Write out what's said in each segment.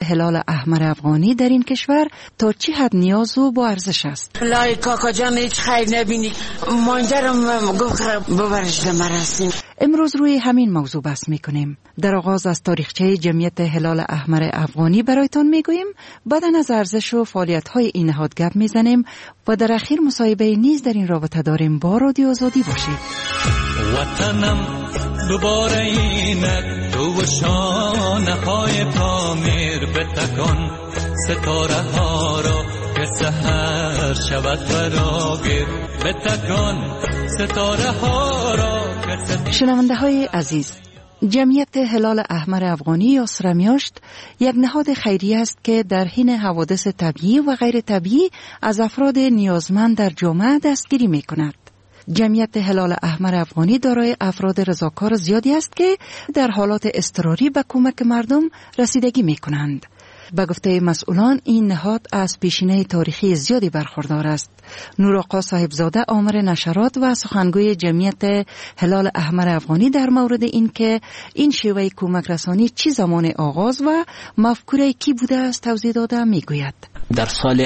هلال احمر افغانی در این کشور تا چه حد نیاز و با ارزش است. لای کاکا جان هیچ خیر نبینی، مانجرم گفت ببرش مراسم. امروز روی همین موضوع بحث میکنیم. در آغاز از تاریخچه جمعیت هلال احمر افغانی برایتان میگوییم، بعداً از ارزش و فعالیت‌های این نهاد گپ میزنیم و در اخیر مصاحبه نیز در این رابطه داریم. با رادیو آزادی باشید. وطنم دوباره اینک تو شانه های تعمیر بتکن، ستاره ها را که سحر شود فراگیر بتکن، ستاره ها را که شنونده های عزیز، جمعیت هلال احمر افغانی یا سرمیاشت یک نهاد خیریه است که در حین حوادث طبیعی و غیر طبیعی از افراد نیازمند در جامعه دستگیری می کند. جمعیت هلال احمر افغانی دارای افراد رضاکار زیادی است که در حالات اضطراری به کمک مردم رسیدگی می کنند. به گفته مسئولان این نهاد از پیشینه تاریخی زیادی برخوردار است. نورآقا صاحبزاده آمر نشرات و سخنگوی جمعیت هلال احمر افغانی در مورد این که این شیوه کمک رسانی چی زمان آغاز و مفکوره کی بوده است توضیح داده میگوید. در سال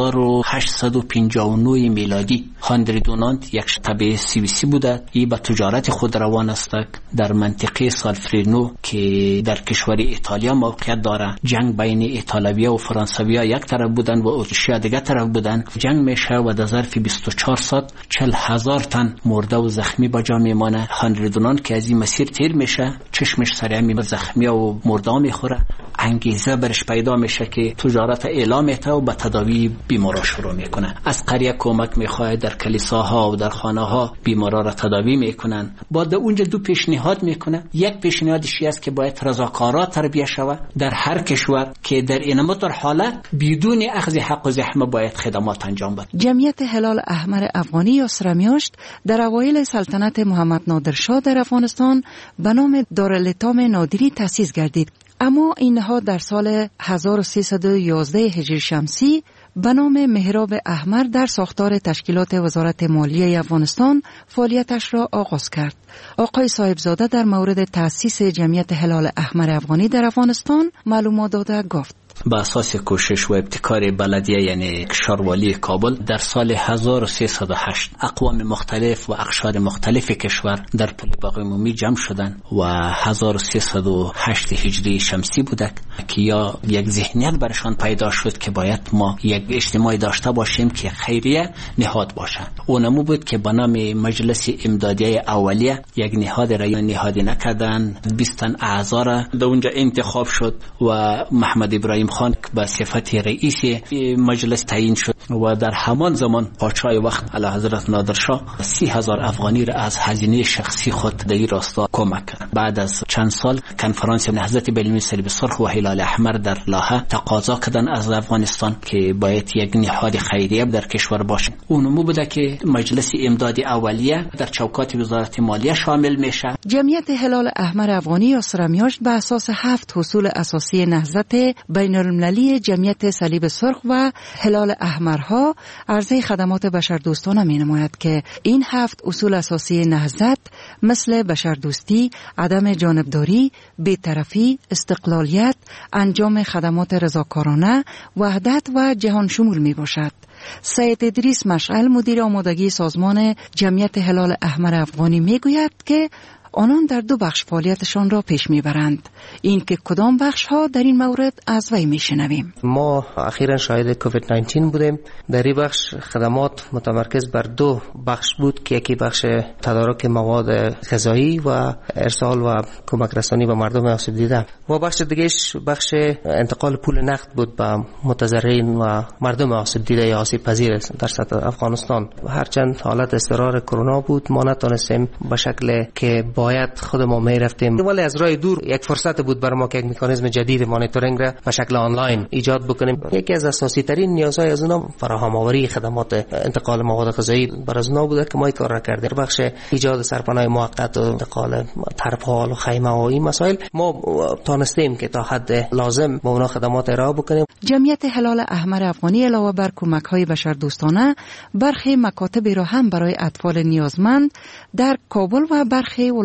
1859 میلادی هانری دونانت یک شبکه CBC بوده. ای به تجارت خود روان است. در منطقه سالفرینو که در کشور ایتالیا موقعیت داره، جنگ بین ایتالویا و فرانسویا یک طرف بودن و اتریشیا دیگر طرف بودن. جنگ میشه و در ظرف 24 ساعت 40,000 تن مرده و زخمی با جا میمانه. هانری دونانت که از این مسیر تیر میشه، چشمش سر همین زخمی و مرده میخوره. انگیزه برش پیدا میشه که تجارت اعلام میته و به تداوی بیمارا شروع میکنه. از قریه کمک میخواد، در کلیساها و در خانه ها بیمارا را تداوی میکنن. بعد اونجا دو پیشنهاد میکنه. یک پیشنهادش است که باید رضاکارا تربیت شود در هر کشور که در این مطور حالت بدون اخذ حق و زحمه باید خدمات انجام بده. جمعیت هلال احمر افغانی یا سرمیاشت در اوایل سلطنت محمد نادرشاه در افغانستان به نام دارالایتام نادری تأسیس گردید. اما این نهاد در سال 1311 هجری شمسی به نام محراب احمر در ساختار تشکیلات وزارت مالیه افغانستان فعالیتش را آغاز کرد. آقای صاحبزاده در مورد تأسیس جمعیت هلال احمر افغانی در افغانستان معلومات داده گفت: با اساس کوشش و ابتکار بلدیه یعنی کشوروالی کابل در سال 1308 اقوام مختلف و اقشار مختلف کشور در پل باغ عمومی جمع شدند و 1308 هجری شمسی بوده که یا یک ذهنیت برشان پیدا شد که باید ما یک اجتماعی داشته باشیم که خیریه نهاد باشه. اونمو بود که به نام مجلس امدادیه اولیه یک نهاد را نهادی نکردن، 20 تن اعضا را در اونجا انتخاب شد و محمد ابراهیم خان به صفت رئیس مجلس تعیین شد و در همان زمان پادشاه وقت اعلی حضرت نادرشاه 30,000 افغانی را از هزینه شخصی خود در این راستا کمک کرد. بعد از چند سال کنفرانس نهضت بین‌المللی صلیب سرخ و هلال احمر در لاهه تقاضا کردن از افغانستان که باید یک نهاد خیریه در کشور باشه. اونمو بوده که مجلس امدادی اولیه در چوکات وزارت مالیه شامل میشه. جمعیت هلال احمر افغانی یا سرمیاشت به اساس 7 اصول اساسی نهضت بین‌المللی جمعیت صلیب سرخ و هلال احمرها عرضه خدمات بشردوستانه می‌نماید که این 7 اصول اساسی نهضت مثل بشردوستی، عدم جانبداری، بی‌طرفی، استقلالیت، انجام خدمات رضاکارانه، وحدت و جهان شمول میباشد. سید ادریس مشعل مدیر آمادگی سازمان جمعیت هلال احمر افغانی میگوید که آنان در 2 بخش فعالیتشان را پیش میبرند. این که کدام بخش ها در این مورد از وی میشنویم. ما اخیراً شاهد کووید 19 بودیم. در این بخش خدمات متمرکز بر 2 بخش بود که یکی بخش تدارک مواد غذایی و ارسال و کمک رسانی به مردم آسیب دیده و بخش دیگهش بخش انتقال پول نقد بود به متضررین و مردم آسیب دیده یا آسیب پذیر در سطح افغانستان. هرچند حالت اضطرار کرونا بود ما نتونستیم به شکل که باید خود ما میرفتیم، ولی از راه دور یک فرصت بود برای ما که یک مکانیزم جدید مانیتورینگ را به شکل آنلاین ایجاد بکنیم. یکی از اساسی ترین نیازهای از اونها فراهم آوری خدمات انتقال مواد غذایی بر از اونها بود که ما این کار را کردیم. بخش ایجاد سرپناه موقت و انتقال ترپال و خیمه و این مسائل ما تونستیم که تا حد لازم با اونها خدمات ارائه بکنیم. جمعیت هلال احمر افغانی علاوه بر کمک‌های بشردوستانه برخی مکاتب را هم برای اطفال نیازمند در کابل و برخی ولایت‌های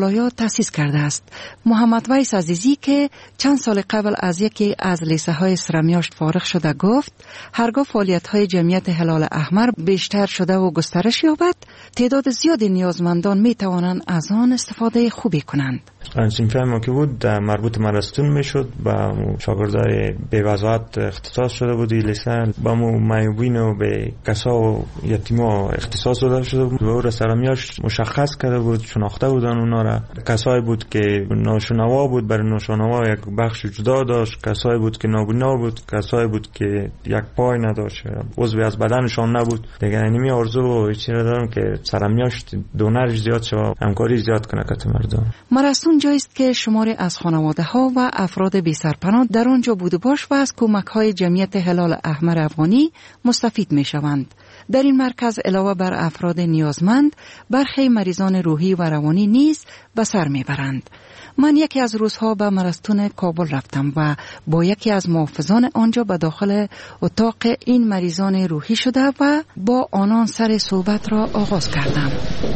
ولایات تأسیس کرده است. محمد ویس عزیزی که چند سال قبل از یکی از لیسه های سرمیاشت فارغ شده گفت هرگاه فعالیت های جمعیت هلال احمر بیشتر شده و گسترش یابد، تعداد زیادی نیازمندان می توانند از آن استفاده خوبی کنند. صنف ما که بود مربوط مرستون میشد با شاگردای به وضاحت اختصاص شده بود لیسه، با معیوبین و به کسا و یتیما اختصاص داده شده بود و او را سرمیاش مشخص کرده بود، شناخته بودن اونا را. کسایی بود که ناشنوا بود برای ناشنوا یک بخش جدا داشت، کسایی بود که نابینا بود، کسایی بود که یک پای نداشت، عضوی از بدنشان نبود. دیگه اینمی آرزو و چیزی دارم که سرمیاش دونرش زیاد شود، همکاری زیاد کنه کت مردم. مرستون جایی است که شماری از خانواده ها و افراد بی سرپناه در آنجا بوده باش و از کمک های جمعیت هلال احمر افغانی مستفید می شوند. در این مرکز علاوه بر افراد نیازمند، برخی مریضان روحی و روانی نیز به سر می برند. من یکی از روزها به مرستون کابل رفتم و با یکی از محافظان آنجا به داخل اتاق این مریضان روحی شده و با آنان سر صحبت را آغاز کردم.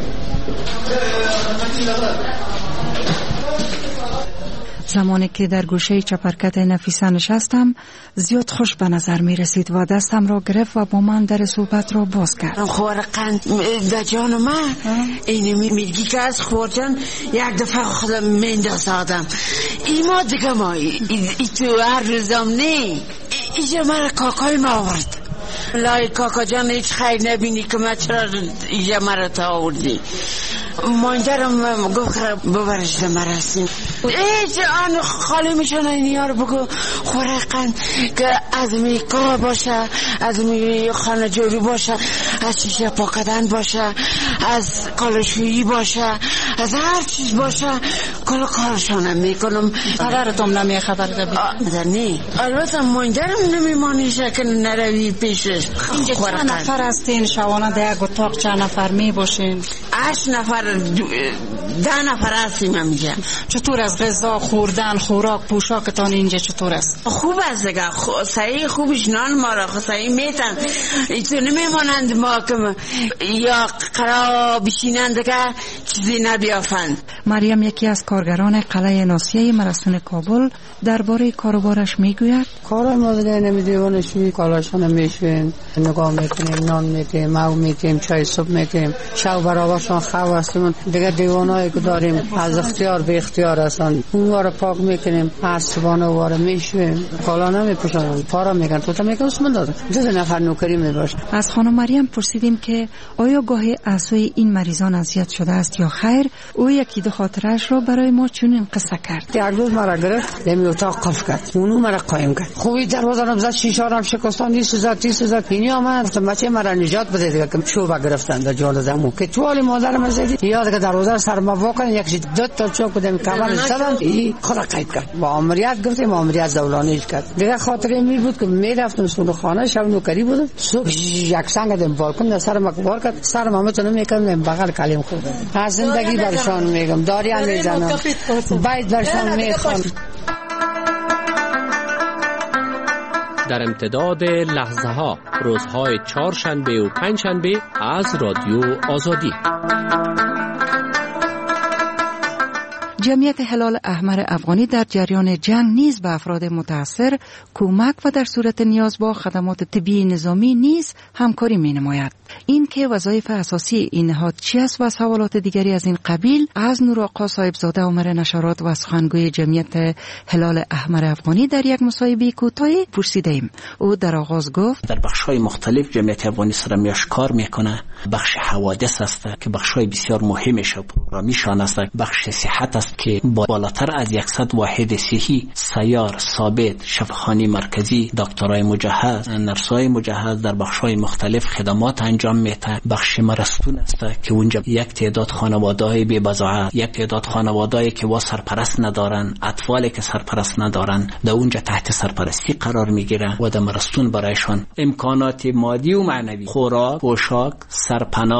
زمانی که در گوشه چپرکت نفیسه نشستم زیاد خوش به نظر می رسید و دستم را گرفت و با من در صحبت را باز کرد. خورقند در جان من اینی میگی که از خورجان یک دفعه خودم مینداز آدم ایما دیگه ما ای تو هر روزم نی ایجا من کاکای ما آورد. لای کاکا جان هیچ خیر نبینی که من چرا ایجا مرا تا آوردی. مانجرم گفت ببرش در مرسیم ایچ آن خالی میشن اینی ها رو بگو خورقند که از میکا باشه، از می خانه جوری باشه، از شیشه پاکدن باشه، از کالشویی باشه، از هر چیز باشه کل کارشانم میکنم. خبرتم نمی خبر دبی نه البته مانجرم نمیمانیشه که نروی پیشش. اینجا چند نفر هستین شوانه در یک اتاق چند نفر می باشین؟ 8 نفر 10 نفر هستیم همینجا. چطور از غذا خوردن خوراک پوشاکتان اینجا چطور است؟ خوب است دیگه صحیح خوبش نان ما را صحیح میتن ایتو نمیمانند ما که یا قرار بشینند که چیزی نبیافند. مریم یکی از کارگران قلعه ناسیه مرستون کابل درباره کاروبارش میگوید کارای ما دیگه نمیدیوانشوی کالاشان میشوین نگاه میکنیم نان میکنیم مو میکنیم چای صبح میکنیم شو برابرشان خو هستیم دیگه دیوانایی که داریم از اختیار به اختیار هستن اونوار پاک میکنیم صبحانه واره میشویم کالا نمیپوشانیم پارا میگن تو میگن اسم داده 2 نفر نوکری میباشه. از خانم مریم پرسیدیم که آیا گاهی اعضای این مریضان اذیت شده است یا خیر. او یکی دو خاطرش را برای ما چنین قصه کرد. یک روز مرا گرفت دمی اتاق قفل کرد اونو مرا قایم کرد خوبی دروازه رو زد شیشه رو شکستان 20 زد اینی آمد گفتم بچه مرا نجات بده دیگه که چوبا گرفتن در جان زمو که توال مادر من زدی یاد که دروازه سر ما واکن یک 2 تا چوب دم کمر زدن این خود قید کرد با عملیات گفتیم عملیات دولانیش کرد دیگه خاطره می بود که میرفتم سونو خانه شب نوکری بود صبح یک سنگ دم بالکن سر ما بار کرد سر ما متون میکنم بغل کلیم خورد از زندگی برشان میگم داریان میزنم باید برشان میخوام. در امتداد لحظه ها روزهای 4 شنبه و 5 شنبه از رادیو آزادی. جمعیت هلال احمر افغانی در جریان جنگ نیز به افراد متاثر کمک و در صورت نیاز با خدمات طبی نظامی نیز همکاری می نماید. این که وظایف اساسی این نهاد چی است و سوالات دیگری از این قبیل از نورآقا صاحبزاده عمر نشرات و سخنگوی جمعیت هلال احمر افغانی در یک مصاحبه کوتاهی پرسیدیم. او در آغاز گفت در بخش‌های مختلف جمعیت افغانی سرمیاش کار میکنه. بخش حوادث است که بخش‌های بسیار مهمش و پروگرامیشان است. بخش صحت است که بالاتر از 100 واحد صحی سیار ثابت شفاخانه مرکزی دکترای مجهز نرسای مجهز در بخش‌های مختلف خدمات انجام میده. بخش مرستون است که اونجا یک تعداد خانواده‌های بی بضاعت، یک تعداد خانواده‌ای که وا سرپرست ندارن، اطفالی که سرپرست ندارن در اونجا تحت سرپرستی قرار میگیره و در مرستون برایشان امکانات مادی و معنوی خوراک، پوشاک، سرپناه،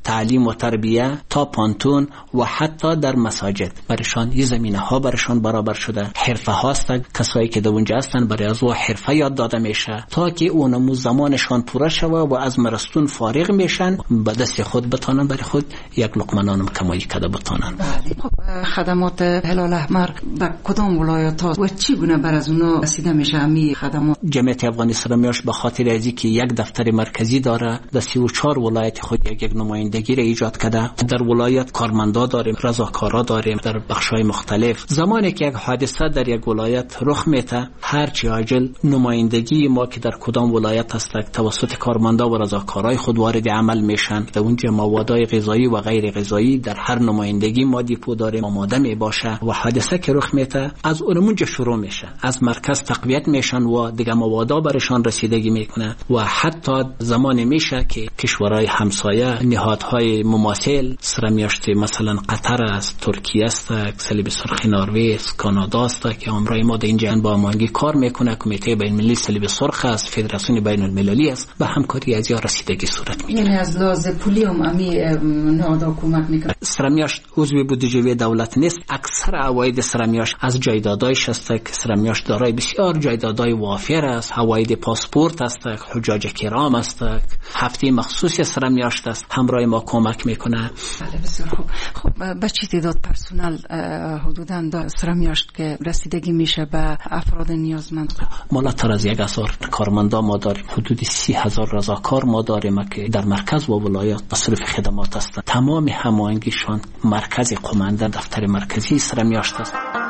تعلیم و تربیه تا پانتون و حتی در مساجد برشان یه زمینه ها برشان برابر شده. حرفه هاست، کسایی که در اونجا هستن برای از او حرفه یاد داده میشه تا که اونمو زمانشان پوره شوه و از مرستون فارغ میشن، به دست خود بتانن برای خود یک لقمه نان کمایی کرده بتانن. خب خدمات هلال احمر به کدام ولایت ها و چی گونه بر از اونا رسیده میشه امی خدمات؟ جمعیت افغانی اسلامیاش به خاطر ازی که یک دفتر مرکزی داره، در 34 ولایت خود یک نمایندگی را ایجاد کرده. در ولایت کارمندا داریم، رضاکارا داریم در بخش‌های مختلف. زمانی که یک حادثه در یک ولایت رخ میته، هر چی عاجل نمایندگی ما که در کدام ولایت هست توسط کارمندا و رضاکارای خود وارد عمل میشن. در اونجا موادهای غذایی و غیر غذایی در هر نمایندگی ما دیپو داریم، آماده می باشه و حادثه که رخ میته از اونجا شروع میشه، از مرکز تقویت میشن و دیگه موادا برشان رسیدگی میکنه و حتی زمانی میشه که کشورهای همسایه، نهادهای مماثل سرمیاشت مثلا قطر است، ترکیه است، صلیب سرخ نروژ است، کانادا است که همراه ما در اینجا با هماهنگی کار میکنه. کمیته بین المللی صلیب سرخ است، فدراسیون بین المللی است، به همکاری از یا رسیدگی صورت میگیره. یعنی از لحاظ پولی هم امی نهادها کمک میکنه. سرمیاشت عضو بودجه دولت نیست، اکثر عواید سرمیاشت از جایدادایش است که سرمیاشت دارای بسیار جایدادای وافر است. عواید پاسپورت است، حجاج کرام است، هفته مخصوصی سرمیاشت است، همراه ما کمک میکنه. بله بسیار خوب. خب به چه تعداد پرسنل حدوداً در سرمیاشت که رسیدگی میشه به افراد نیازمند؟ بالاتر از 1000 کارمندا ما داریم، حدود 30000 رضاکار ما داریم که در مرکز و ولایات مصرف خدمات هستند. تمام هماهنگیشان مرکز قماندان دفتر مرکزی سرمیاشت است.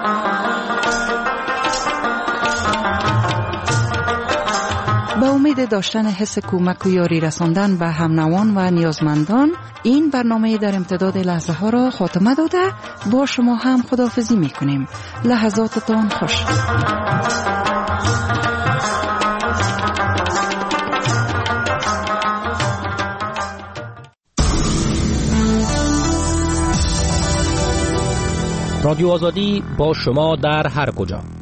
با امید داشتن حس کمک و یاری رساندن به همنوان و نیازمندان، این برنامه در امتداد لحظه ها را خاتمه داده با شما هم خداحافظی میکنیم. لحظاتتان خوش. رادیو آزادی با شما در هر کجا.